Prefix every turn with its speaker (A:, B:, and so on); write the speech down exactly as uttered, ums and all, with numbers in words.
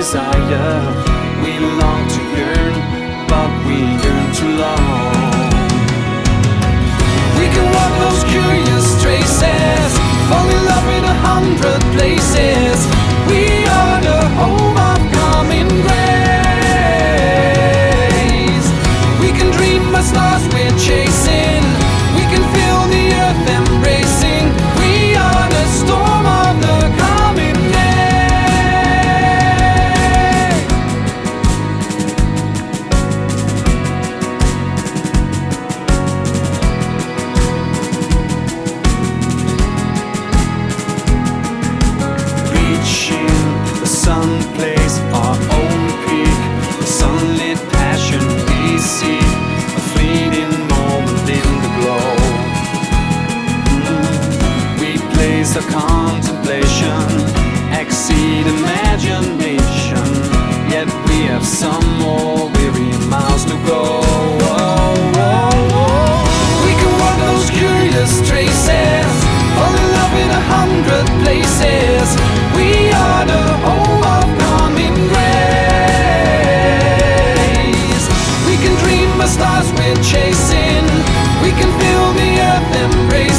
A: desire. We long to yearn, but we yearn too long. We can walk those curious traces, fall in love in a hundred places. We are the home of coming grace. We can dream by stars we're chasing. We can feel the earth embracing. We are the storm of the coming day. Reaching the sun place, our own peak, the sunlit passion we seek, a fleeting moment in the glow. We place our contemplation, exceed imagination, yet we have some more weary miles to go. We can walk those curious traces, fall in love in a hundred places. We are the home of coming grace. We can dream by stars we're chasing. We can feel the earth embrace.